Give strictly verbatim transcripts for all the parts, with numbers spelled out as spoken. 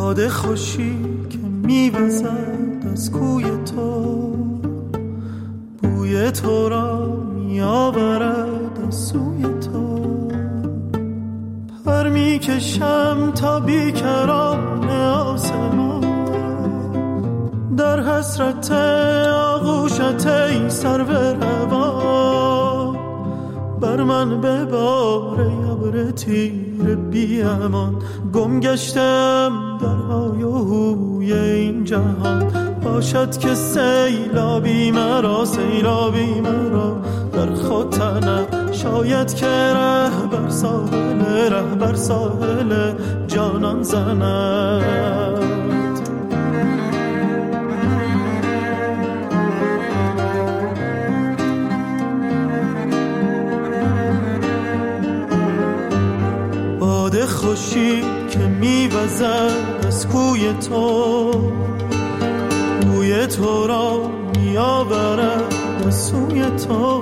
باد خوشی که میوزد از کوی تو، بوی تو را میآورد از سوی تو. پر میکشم تا بیکران آسمان، در حسرت آغوشت ای سرو روان. بر من ببار ابر تیر بی امان، گم گشتم در های و هوی این جهان. باشد که سیلابی مرا سیلابی مرا در خود تنم، شاید که ره بر ساحل ره بر ساحل جانان زند. باد خوشی که میوزد از کوی تو، بوی تو را میآورد از سوی تو.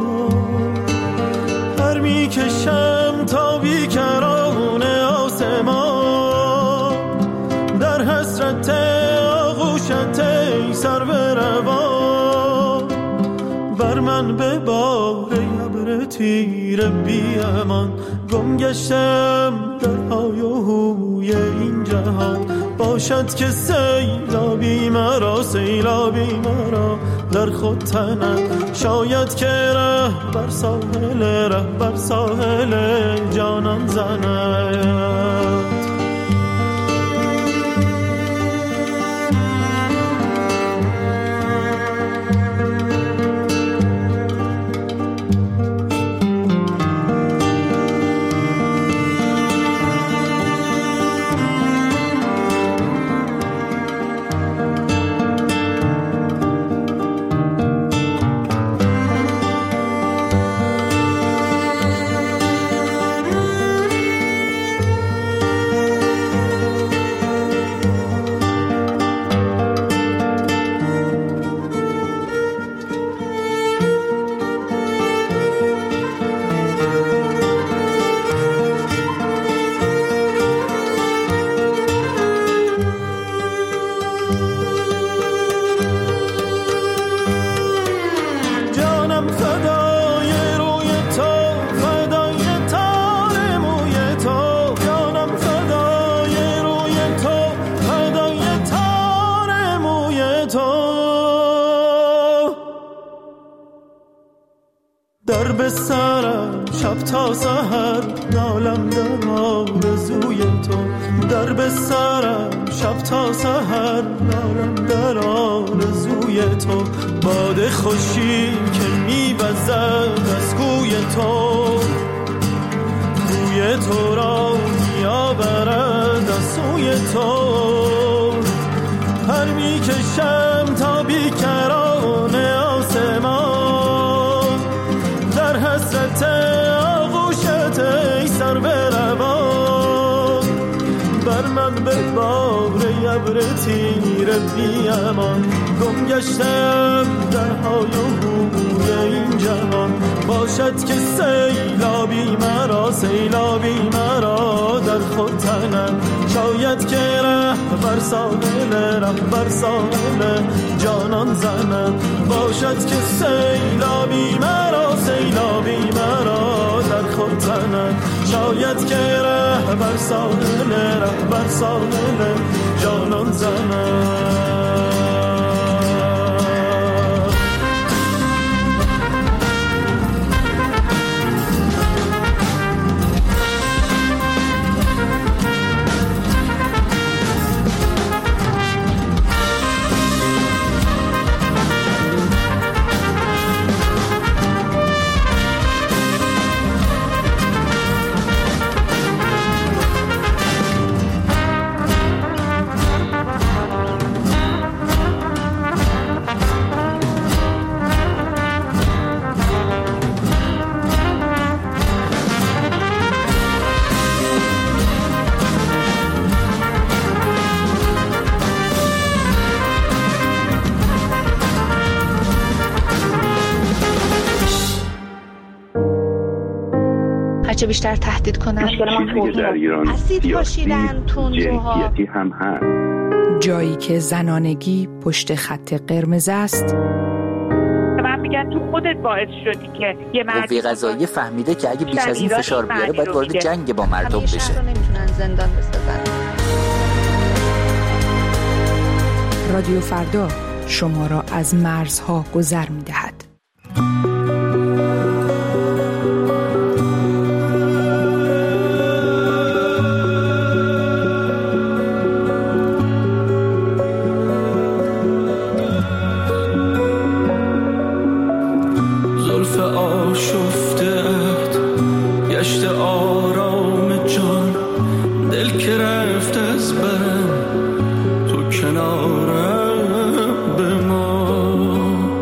پر میکشم تا بیکران آسمان، در حسرت آغوشت ای سرو روان. بر من ببار ابر تیر بی امان، گم گشتم در های و هوی این جهان. باشد که سیلابی مرا سیلابی مرا در خود تنم، شاید که ره بر ساحل ره بر ساحل جانان زند. در به سرم شب تا سحر نالم در آرزوی تو، در به سرم شب تا سحر نالم در آرزوی تو. باد خوشی که میوزد از کوی تو، بوی تو را میآورد از سوی تو. پر میکشم تا بیکران آسمان، در حسرت آغوشت ای سرو روان. بر من ببار ابر تیر بی امان، گم گشتم در های و هوی این جهان. باشد که سیلابی مرا سیلابی مرا در خود تنم، شاید که ره بر ساحل ره بر ساحل جانان زنم. باشد که سیلابی مرا سیلابی مرا در خود تنم، شاید که ره بر ساحل ره بر ساحل جانان زنم. هرچه بیشتر تهدید کنن. مشکل ما توهین اسید پاشیدن، تندروها، جنسیتی هم هست. جایی که زنانگی پشت خط قرمز است. من میگن تو خودت باعث شدی که یه قوه قضاییه فهمیده که اگه بیش از این فشار بیاره باید وارد جنگ با مردم بشه. شهر رو نمیتونن زندان بسازن. رادیو فردا شما را از مرزها گذر می‌دهد. زلف آشفته‌ات گشت آرام جان، دل که رفت از برم تو کنارم بمان.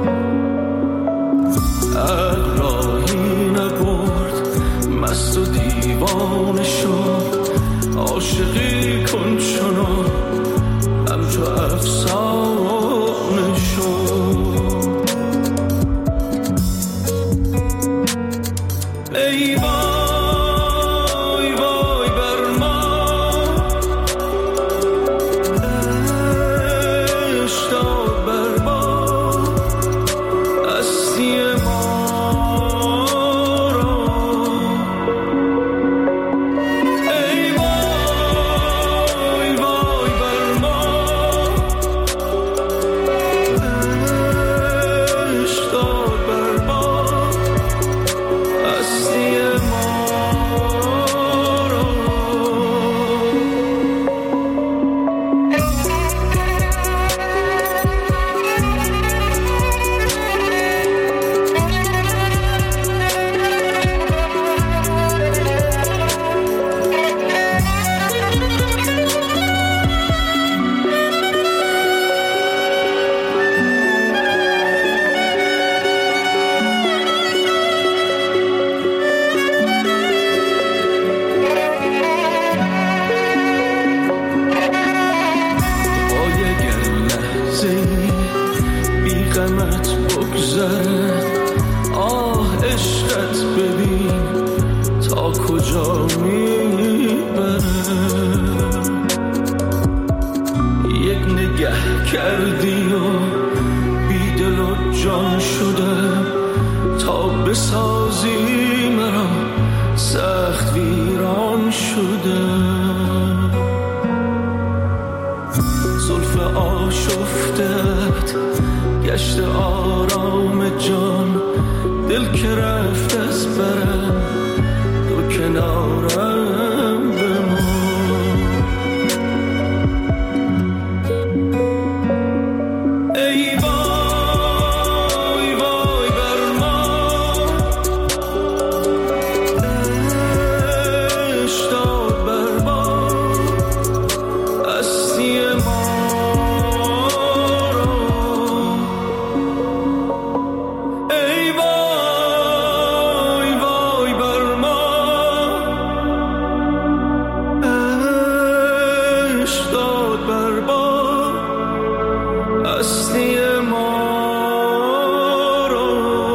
عقل نبرد مست و دیوانه شد، عاشقی کن چنان همچو افسانه شد. ای وای وای بر ما، عشق داد بر ما، هستی ما را. ای وای وای بر ما، عشق داد بر ما، هستی ما را. با یک لحظه بی غمت بگذرد، آه عشقت ببین تا کجا میبره. یک نگه کردی و بی دل و جان شدم، تا بسازی مرا سخت ویران شدم. زلف آشفتت گشت آرام جان، دل که رفت از برم تو کنارم بمان. ای وای وای بر ما، عشق داد بر ما، هستی ما را. ای وای وای بر ما، عشق داد بر ما، هستی ما را.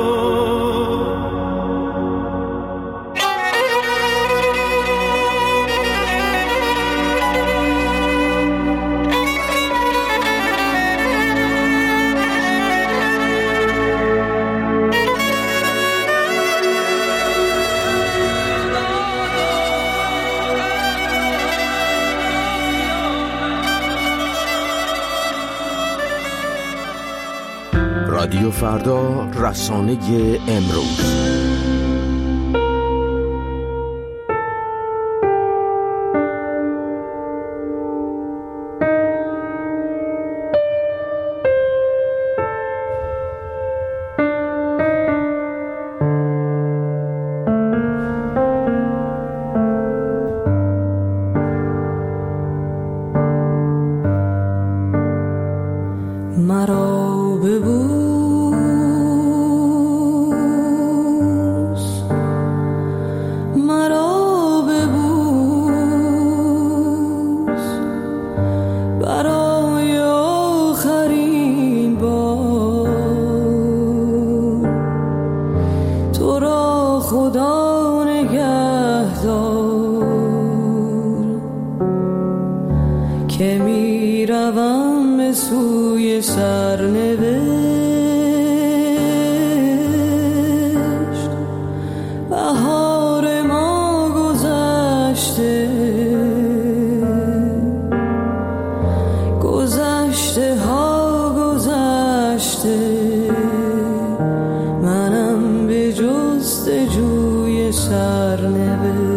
رادیو فردا، رسانه امروز. مرا ببو که می روم به سوی سرنوشت. بهار ما گذشته، گذشته ها گذشته، منم به جستجوی سرنوشت.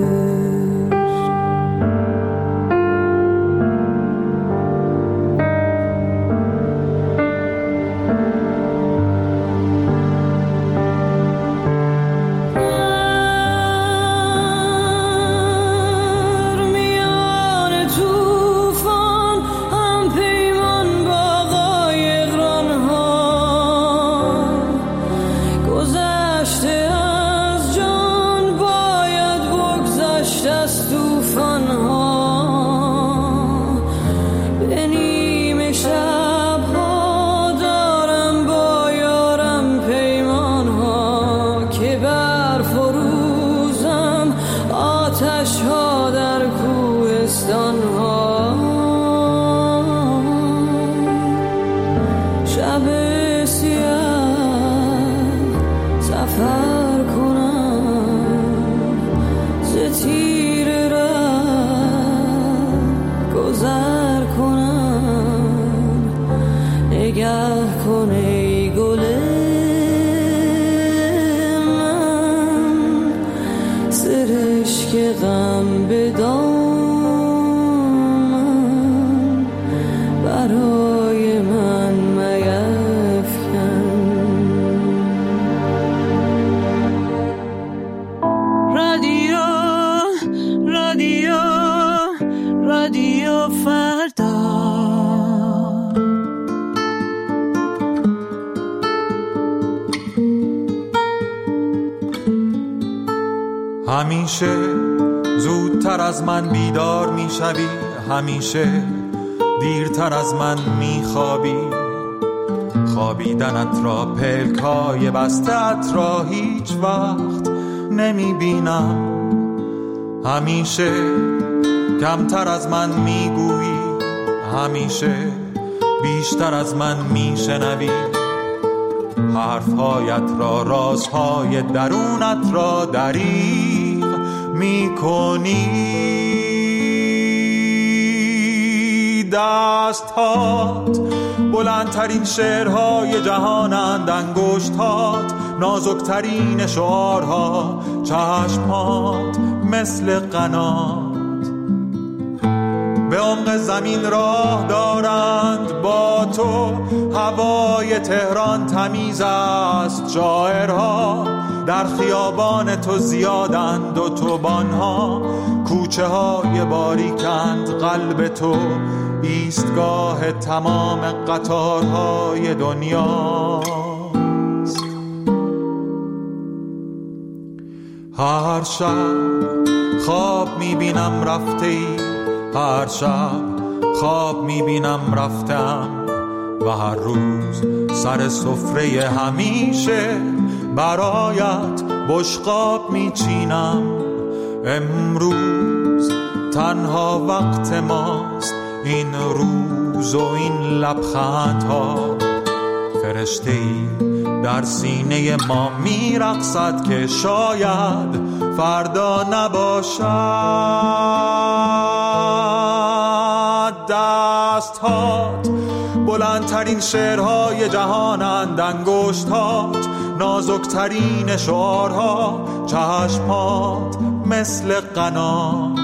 همیشه زودتر از من بیدار میشوی، همیشه دیرتر از من میخوابی. خوابیدنت را، پلکای بستت را هیچ وقت نمیبینم. همیشه کمتر از من میگویی، همیشه بیشتر از من میشنوی. حرفهایت را، رازهای درونت را دریغ میکنی. دستهات بلندترین شعرهای جهانند، انگشتات نازکترین شعارها، چشمات مثل قنات به عمق زمین راه دارند. با تو هوای تهران تمیز است، شاعرها در خیابان تو زیادند، اتوبان‌ها کوچه های باریکند. قلب تو ایستگاه تمام قطارهای دنیاست. هر شب خواب میبینم رفته ای، هر شب خواب میبینم رفتم، و هر روز سر سفره همیشه برایت بشقاب میچینم. امروز تنها وقت ماست، این روز و این لبخندها. فرشته‌ای در سینه ما میرقصد که شاید فردا نباشد. دستهات بلندترین شعرهای جهانند، انگشتات نازکترین شعارها، چشمات مثل قنات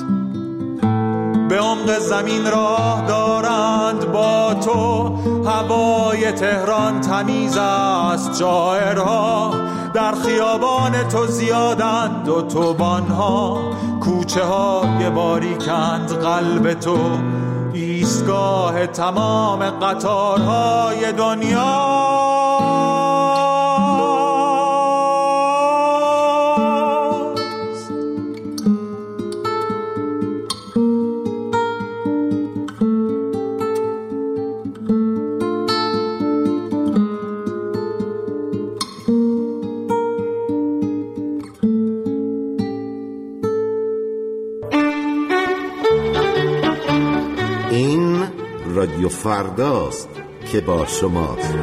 به عمق زمین راه دارند. با تو هوای تهران تمیز است، شاعرها در خیابان تو زیادند، اتوبان‌ها کوچه های باریکند. قلب تو ایستگاه تمام قطارهای دنیا. این رادیو فرداست که با شماست.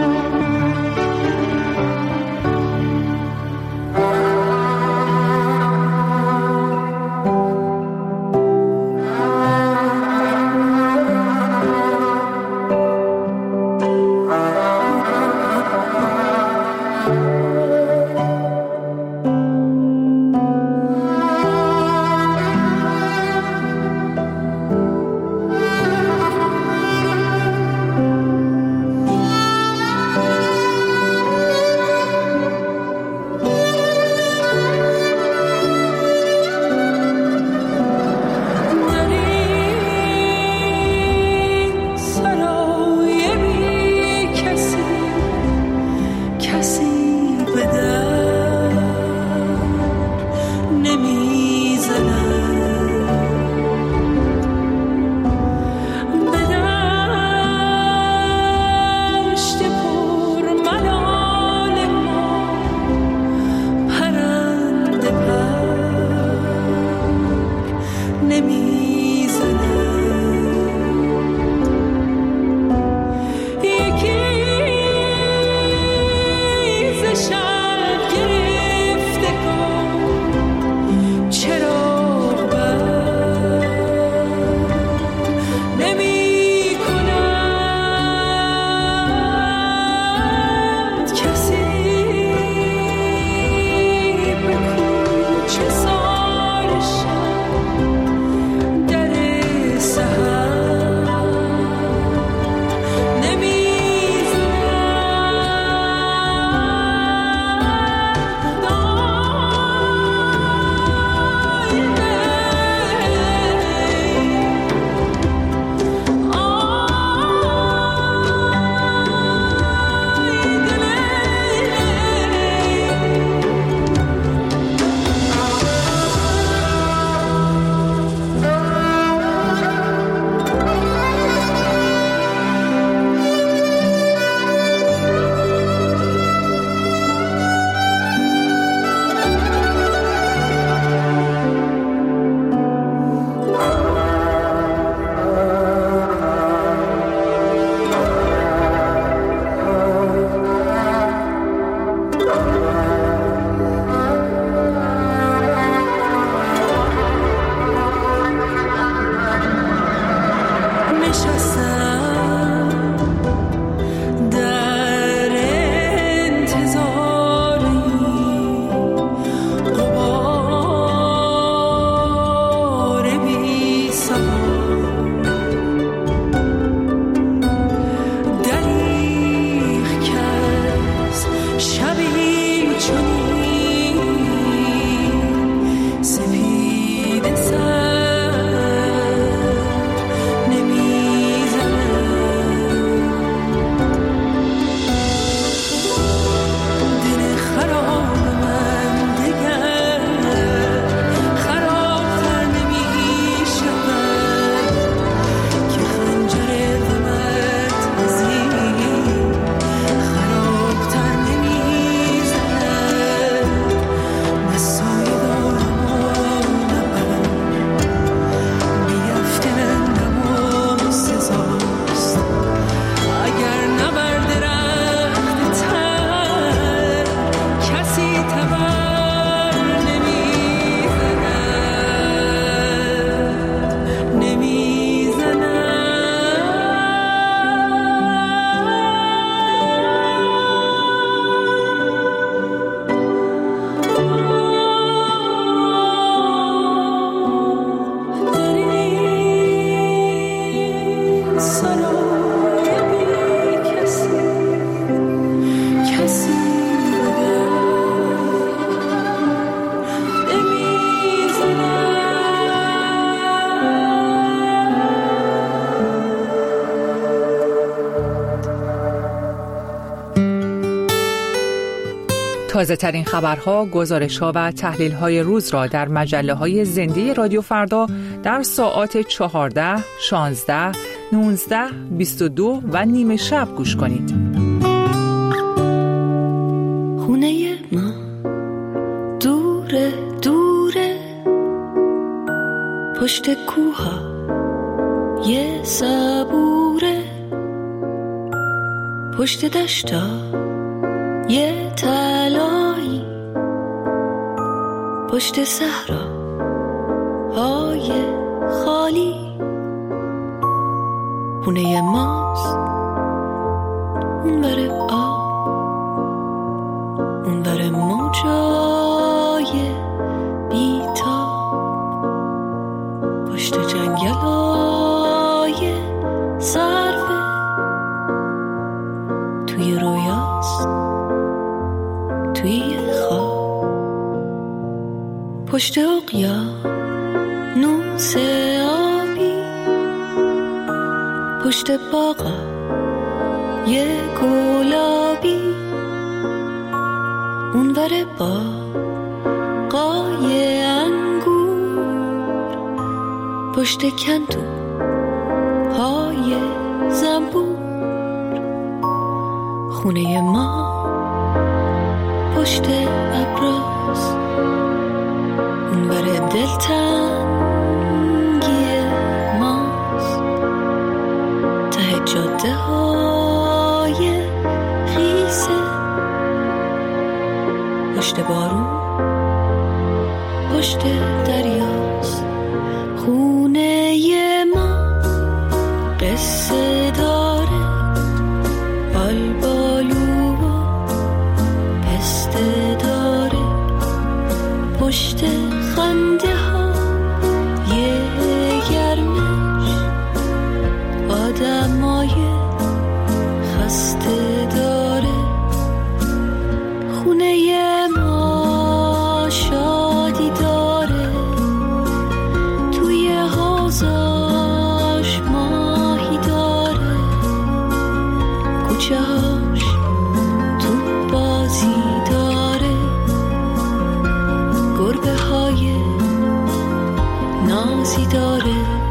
تازه ترین خبرها، گزارش‌ها و تحلیل‌های روز را در مجله‌های زنده رادیو فردا در ساعات چهارده، شانزده، نوزده، بیست و دو و نیمه شب گوش کنید. خونه ما دوره دوره، پشت کوها یه صبوره، پشت دشتا یه طلایی، پشت صحرا های خالی، خونه ماست اون بره آب، اون بره موجای بیتاب، پشت جنگلای سرفه، توی رویاست توی خواب، پشت اقیانوس آبی، پشت باغا یه گلابی، اون ور باغای انگور، پشت کندو های زنبور، خونه ما پشت ابراز، اون ور دلتنگی ماست، ته جاده های خیسه، پشت بارون پشت دریاست، خونه ما قصه داره، آلبالو و پسته داره، پشت خنده ها یه گرمش، آدمای خسته داره، خونه ما شادی داره، توی حوضاش ماهی داره، کوچه هاش تو بازی داره، گربه های نازی داره،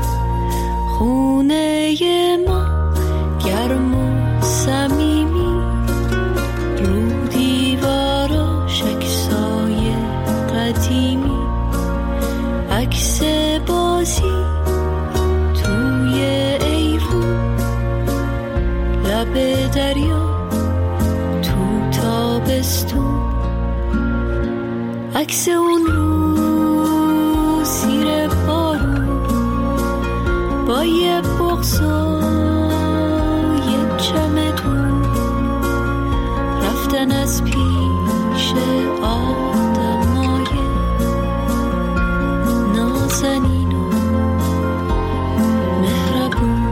خونه ما گرم و صمیمی، رو دیواراش عکسای قدیمی، عکس بازی توی ایوون، لب دریا تو تابستون، عکس اون رو زیر بارون، با یه بغض و یه چمدون، رفتن از پیش آدمای نازنین و مهربون.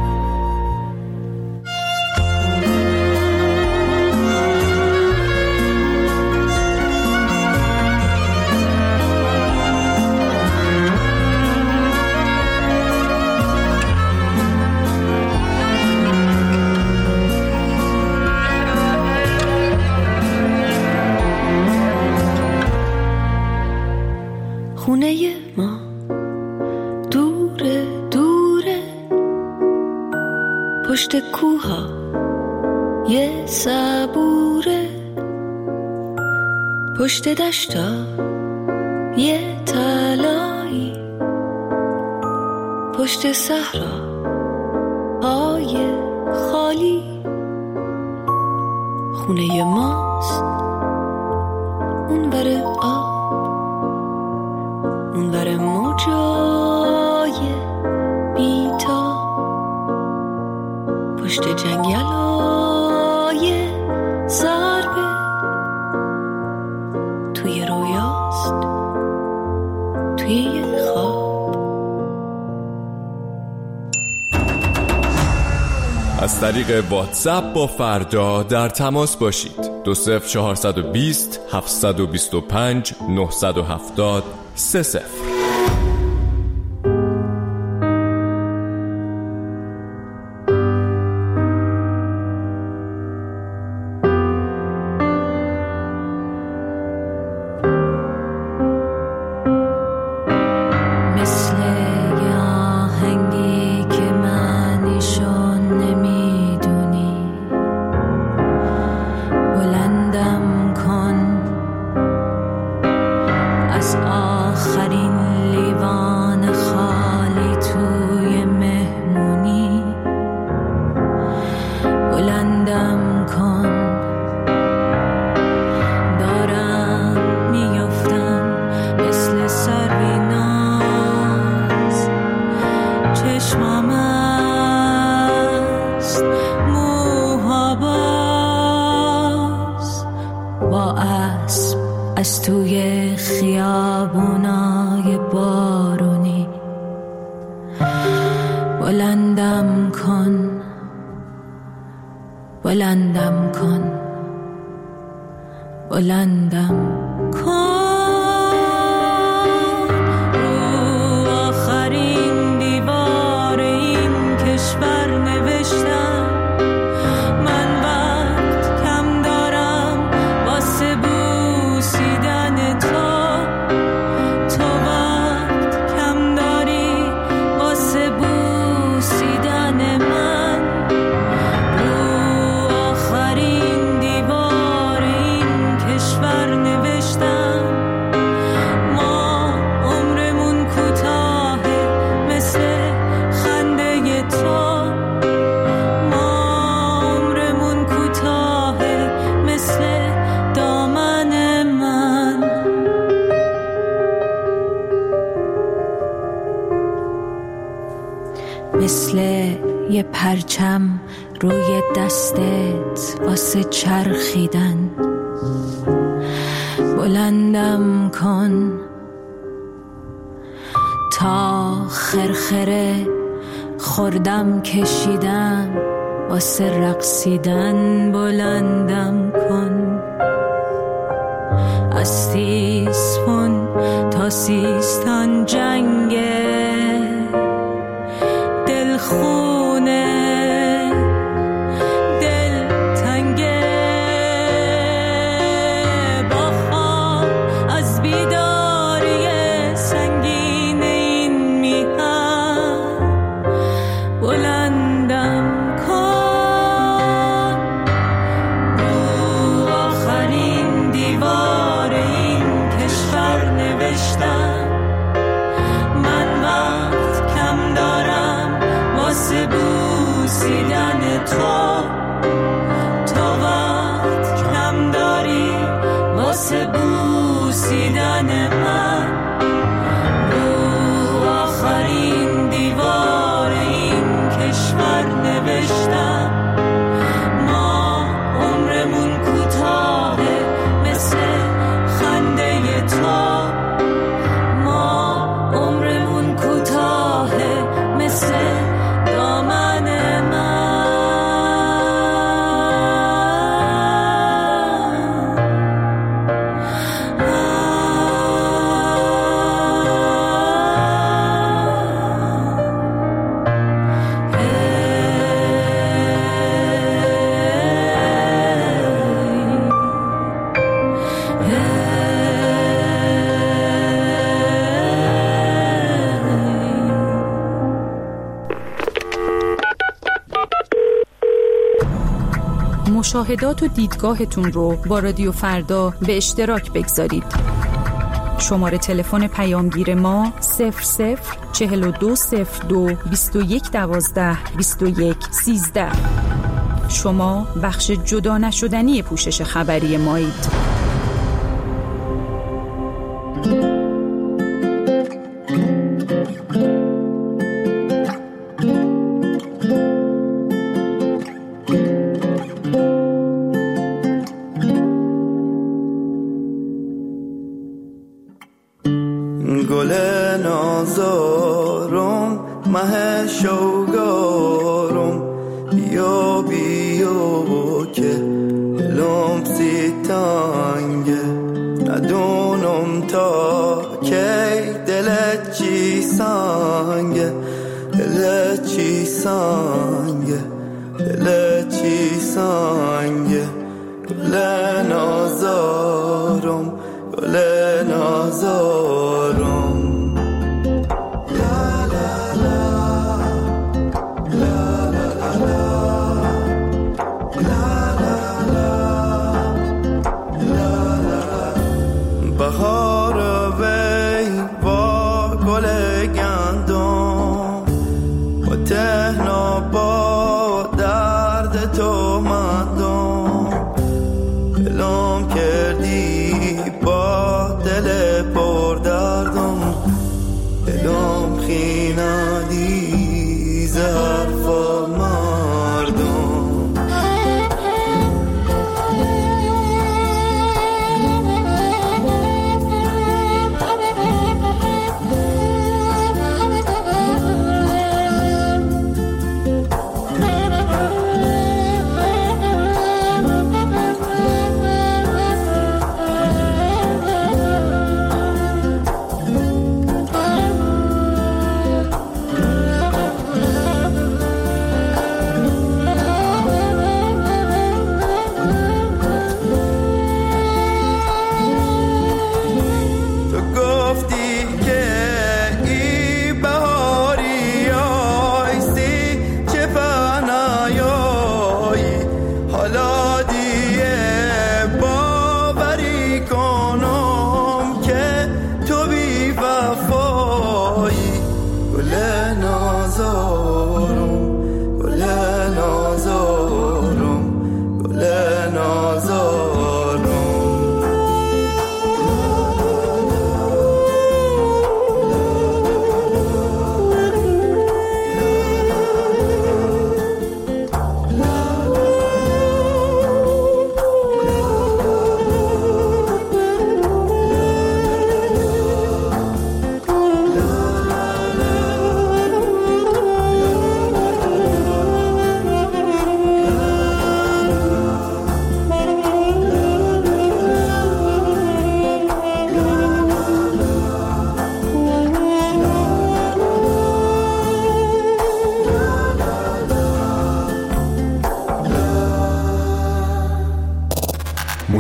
خونه ما دوره دوره، پشت کوها یه صبوره، پشت دشتا یه طلایی، پشت صحرا های خالی، خونه ماست اون بر آب، اون بر موجای بیتاب، پشت جنگلای سربه، توی رویاست توی خواب. از طریق واتساپ با فردا در تماس باشید. دو صفر چهارصد و بیست هفتصد و بیست و پنج نهصد و هفتاد سه صفر. آخرین کن، بلندم کن، بلندم کن. رو آخرین دیوار این کشور نوشتم من وقت کم دارم واسه بوسیدن تو، تو وقت کم داری واسه بوسیدن من. رو آخرین دیوار این کشور نوشتم ما عمرمون کوتاهه مثل خنده تو، ما عمرمون کوتاهه مثل دامن من. مثل یه پرچم روی دستت واسه چرخیدن، بلندم کن تا خرخره خوردم کشیدم واسه رقصیدن، بلندم کن. از تیسفون تا سیستان جنگه دلخونه دل تنگه، با خواب از بیداری سنگین این میهن، بلندم کن. رو آخرین دیوار این کشور نوشتم من وقت کم دارم واسه بوسیدن تو، تو وقت کم داری واسه بوسیدن من. رو آخرین دیوار این کشور نوشتم ما عمرمون کوتاهه مثل خنده تو، ما عمرمون کوتاهه مثل دامن من. مشاهدات و دیدگاهتون رو با رادیو فردا به اشتراک بگذارید. شماره تلفن پیامگیر ما صفر صفر چهل و دو صفر دو بیست و یک دوازده بیست و یک سیزده. شما بخش جدا نشدنی پوشش خبری مایید. گل نازارم مه شوگارم بیا بیا که لم سیتانگه ندونم تا کی دلت چی سانگه دلت چی سانگه دلت چی سانگه گل نازارم گل نازارم بهار وی با گل گندم با تهنا با درد تو مندم دلم کردی با دل پر دردم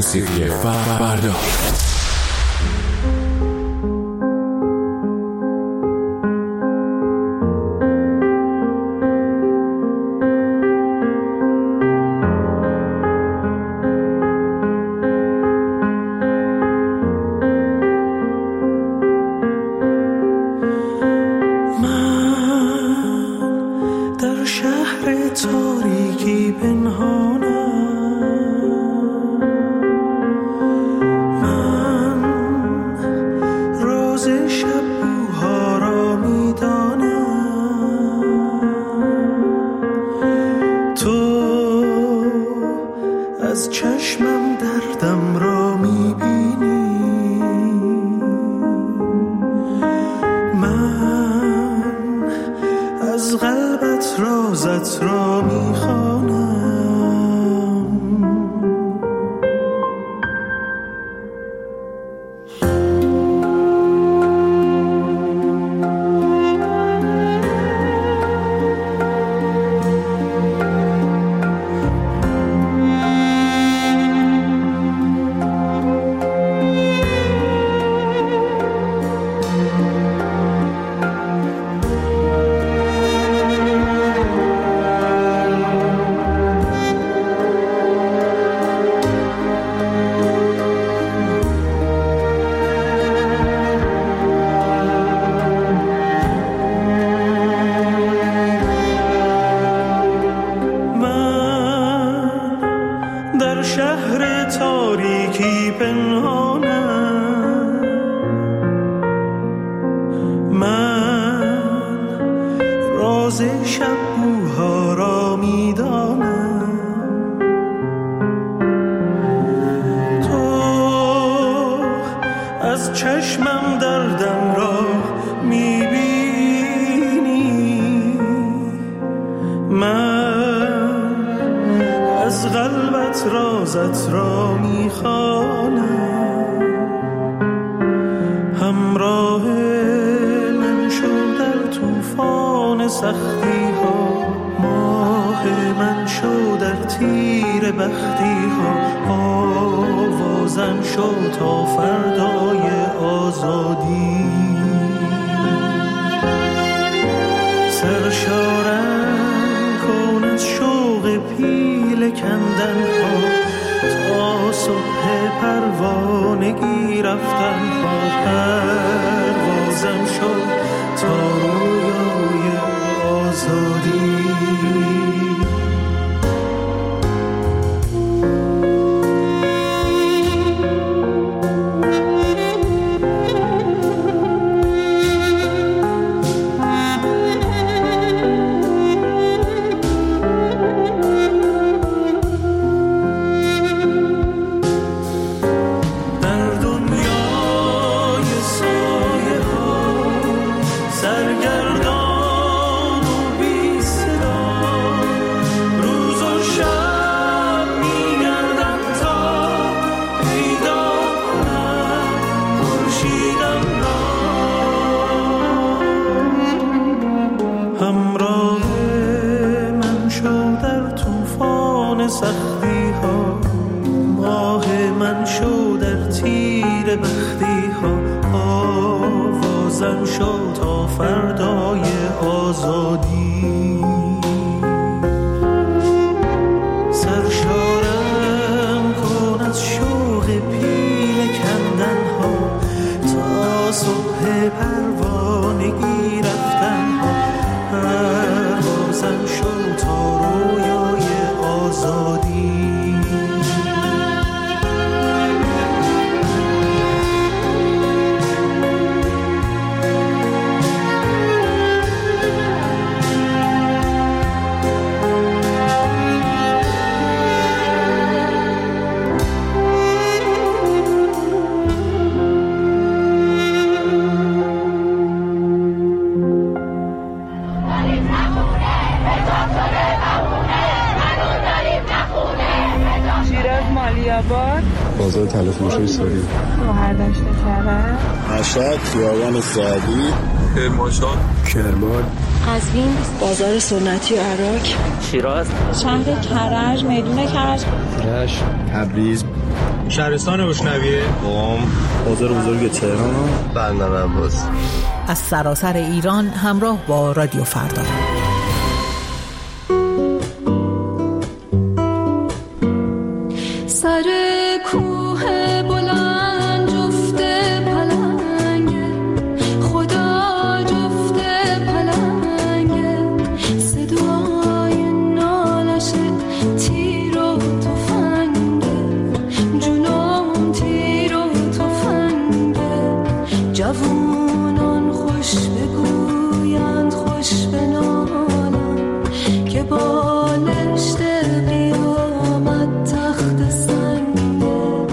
موسیقی فردا. بازار تلفروشی سوری، گوهردشت کرد، مشهد، خیابان سعدی، کرمانشاه، کرمان، قزوین، بازار سنتی عراق، شیراز، شهر کرج، میدون کرج، رشت، تبریز، شهرستان روشنویه، قم، بازار بزرگ تهران، بندر عباس. از سراسر ایران همراه با رادیو فردا. سر کوه بلند جفت پلنگه، خدا جفت پلنگه، صدای نالش تیر و تفنگه، جونم تیر و تفنگه، جوونان خوش بگویند خوش بنالند که بالشت قیامت تخت سنگه.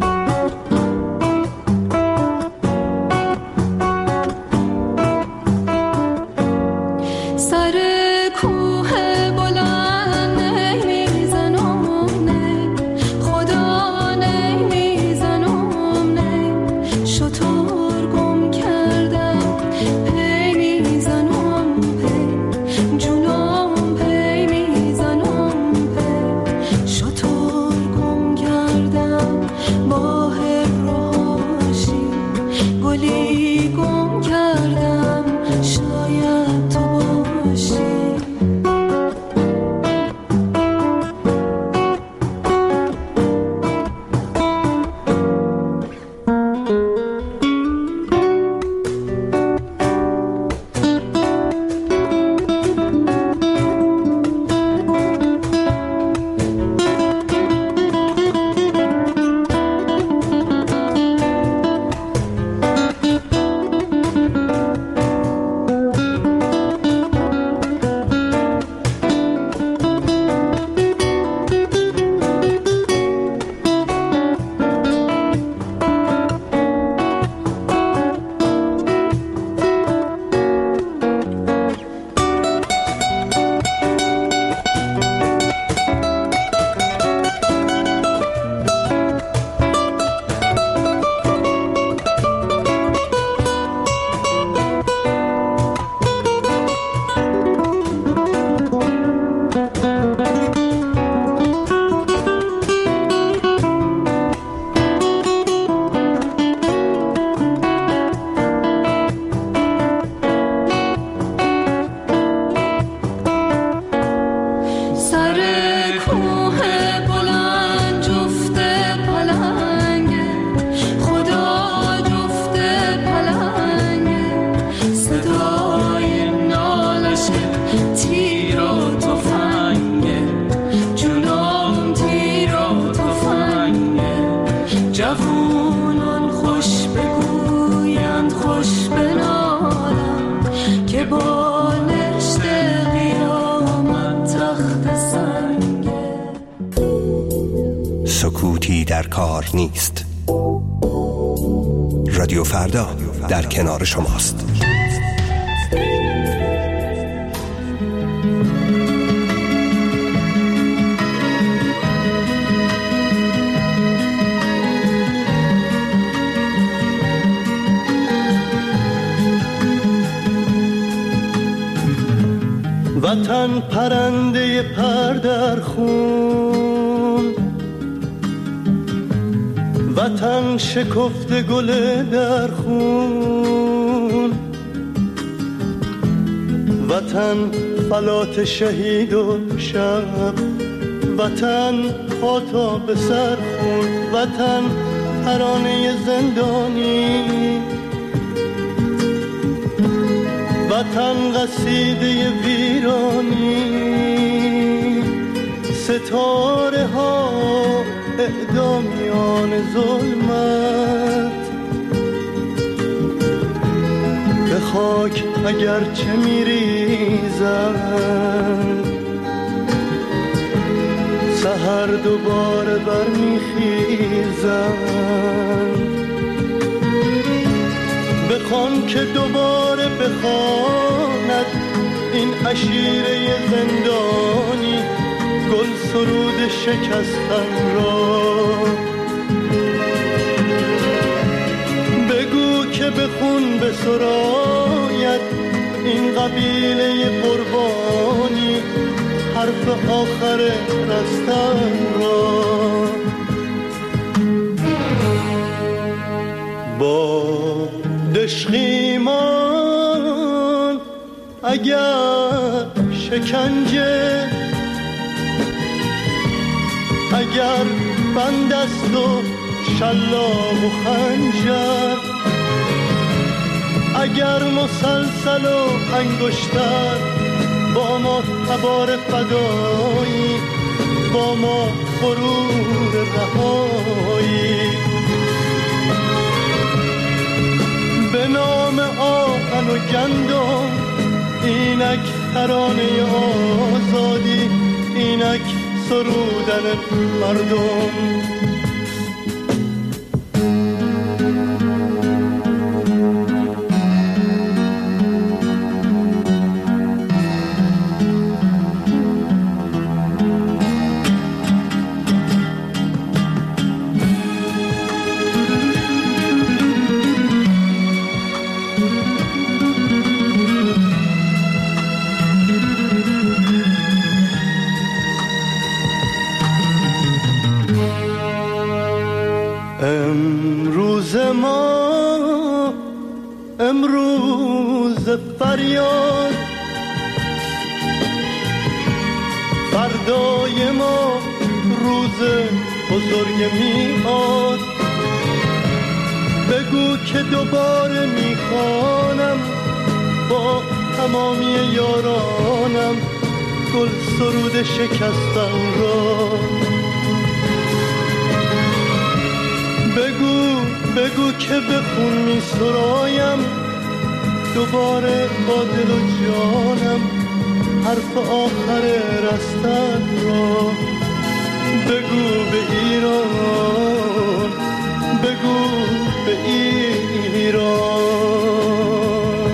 سر کوه بلند نمیزنم نه، خدا نمیزنم نه، شطور گم کردم پی میزنم پی، جونم پی میزنم پی، شطور گم کردم با هبرهاشی، گلی گم کردم شاید تو باشی. سر کوه بلند جفت پلنگه، خدا جفت پلنگه، صدای نالش تیر و تفنگه، جونم تیر و تفنگه، جوونان خوش بگویند خوش بنالند که بالشت قیامت تخت سنگه. سکوتی در کار نیست. رادیو فردا در کنار شماست. وطن پرنده پر در خون، وطن شکفته گل در خون، وطن فلات شهید و شب، وطن پا تا به سر خون، وطن ترانه زندانی، وطن قصیده ویرانی، ستاره ها اعدامیان ظلمت، به خاک اگرچه میریزند، سحر دوباره برمیخیزند، بخوان که دوباره بخواند این عشیره زندانی گل سرود شکستن را. بگو که به خون بسراید این قبیله قربانی حرف آخر رستن را. با دشخیمان اگر شکنجه، اگر بند است و شلاق و خنجر، اگر مسلسل و انگشتر، با ما تبار فدایی، با ما غرور رهایی. به نام آهن و گندم اینک ترانه آزادی، اینک سرودن مردم. امروز ما امروز فریاد، فردای ما روز بزرگ میاد. بگو که دوباره میخوانم با تمامی یارانم گل سرود شکستن را. بگو بگو که به خون می سرایم دوباره با دل و جانم حرف آخر رستن را. بگو به ایران، بگو به ایران.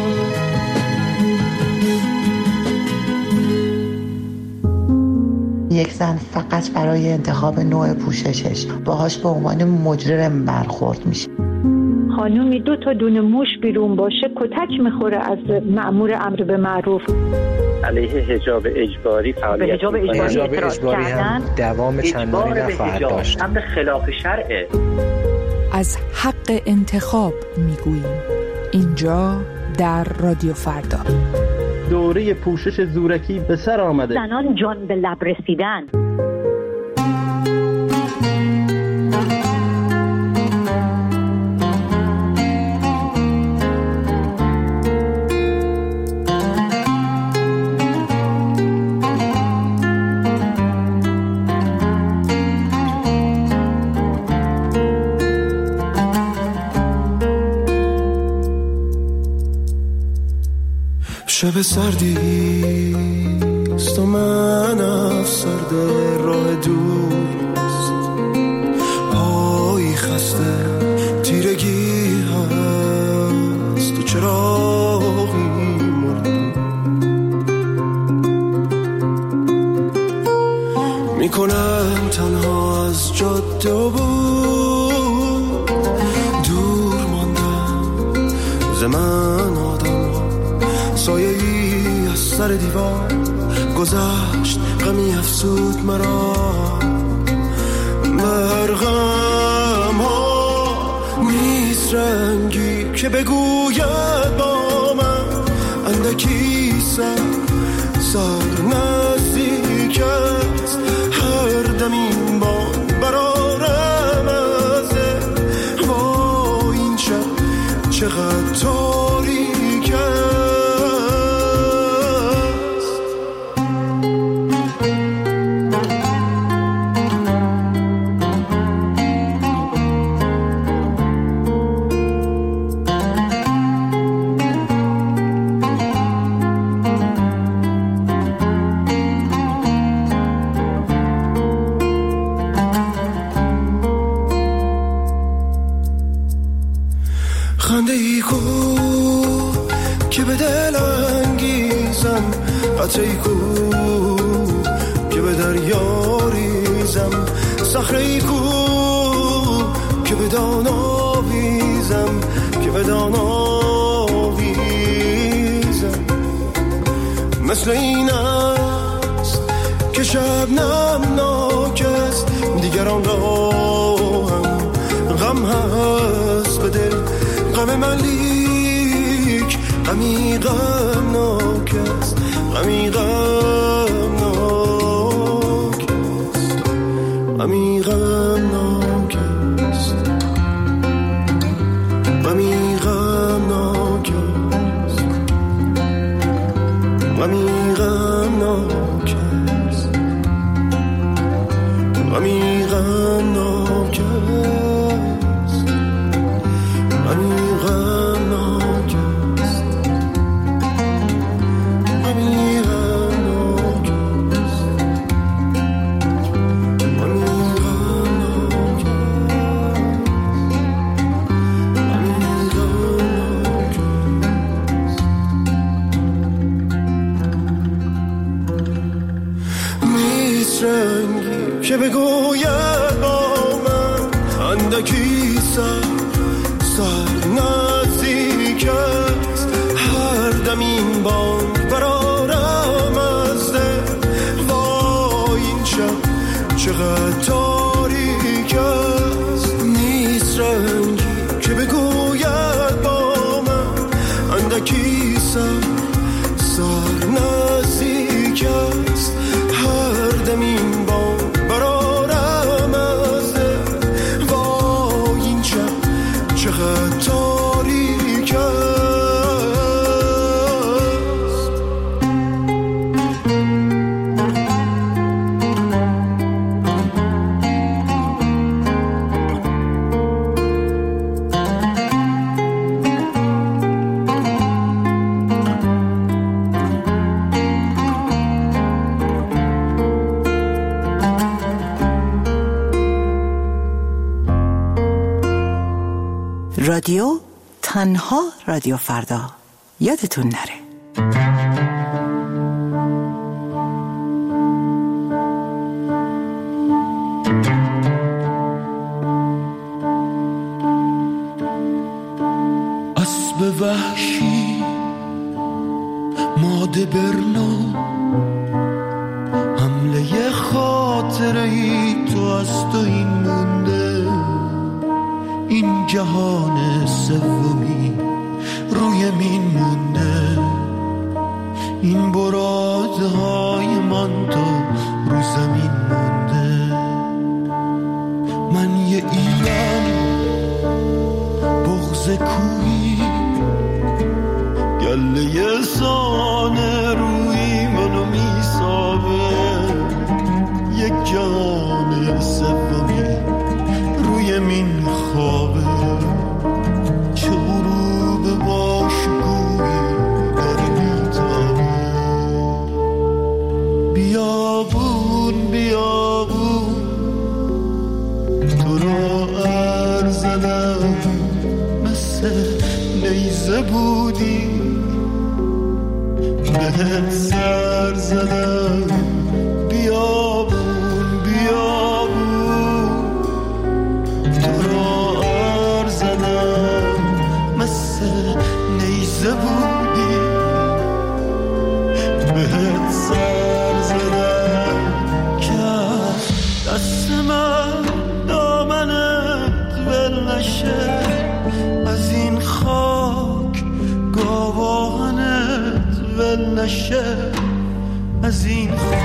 یک زن فقط برای انتخاب نوع پوششش باهاش به عنوان مجرم برخورد میشه. خانومی دو تا دونه موش بیرون باشه کتک میخوره از مأمور امر به معروف. علیه حجاب اجباری فعالیت حجاب اجباری, اجباری هم دوام چندانی نخواهد داشت. امر خلاف شرعه. از حق انتخاب میگوییم اینجا در رادیو فردا. دوره پوشش زورکی به سر آمده. زنان جان به لب رسیدن. شب سردیست و من افسرده راه دوست، پایی خسته تیرگی هست و چراغی مرده. میکنم تنها از جاده و بود دور ماندم زمان آدم سایه ای از سر دیوار گذشت غمی افسود مرا. مرغم ها نیست رنگی که بگوید با من اندکی سر سر نزدیک است هر دمین بان برارم ازه. با این شب چقدر تاریک است. خنده ای کو که به دل انگیزم، قطره ای کو که به دریا ریزم، صخره ای کو که به دان آویزم، که به دان آویزم. مثل این است که شبنم ناک است، دیگران را هم غم هست به دل غم من لیک غمی غمناک است، غمی غمناک است، غمی غمناک است، غمی غمناک است، غمی غمناک است، غمی غمناک است، غمی غمناک است، غمی غمناک است، غمی غمناک است. میسرنگی که بگوید با من اندکی سر سر نزدیک است، هر دم این بانگ برارم از دل، وای این شب چقدر تاریک است. نیست رنگی که بگوید با من اندکی سر سر نزدیک است، هر دم این بانگ برارم از دل، وای این شب چقدر تاریک است. رادیو تنها رادیو فردا، یادتون نره. اسب وحشی ماده برنو، حمله خاطره ای تو از تو این مونده، این جهان سومی روی مین مونده، این براده های من تو رو زمین مونده. من یه ایرانی بغض کوهی، گله سانه روی منو میسابه، یک جهان سومی روی مین خوابه، چه غروب باشگویی داره میتابه. بیابون بیابون تو را ارزدم، مثل نیزه بودی بهت سر زدم. بیابون بیابون تو را ار زدم، مثل نیزه بودی بهت سر زدم. کرد دست من دامنت ول نشه، از این خاک گاواهنت ول نشه، از این خاک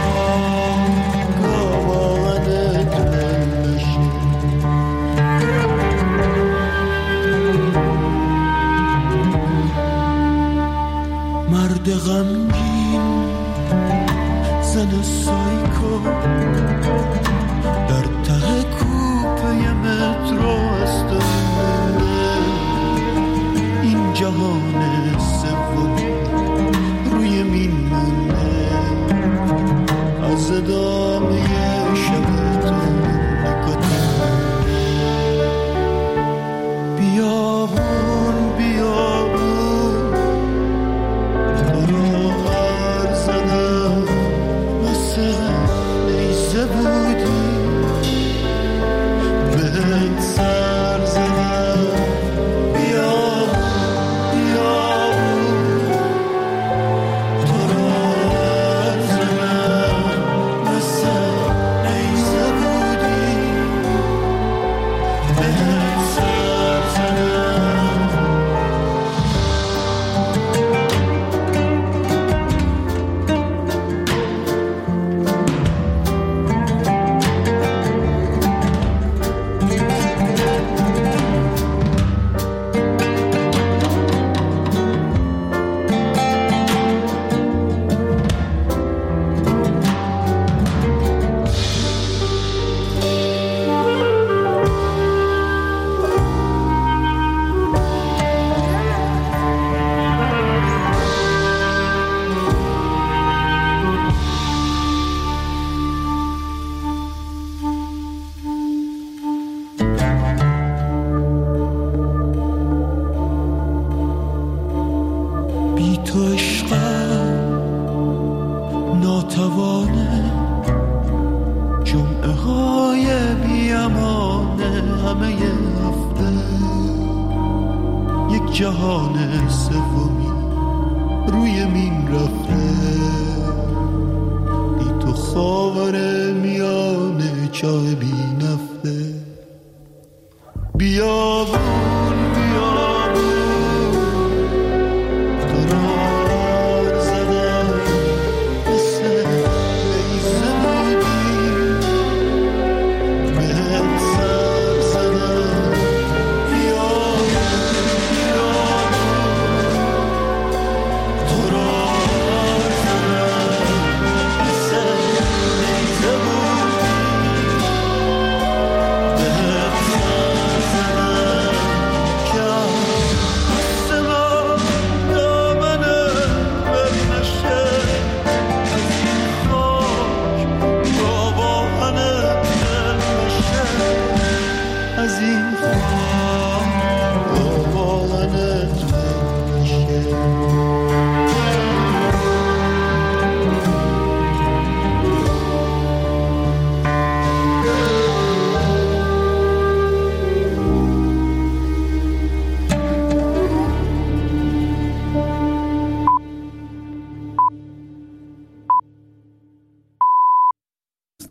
همه هفته یک جهان سومی روی مین رفته، بی تو خاور میان چاه بی نفته. بیابون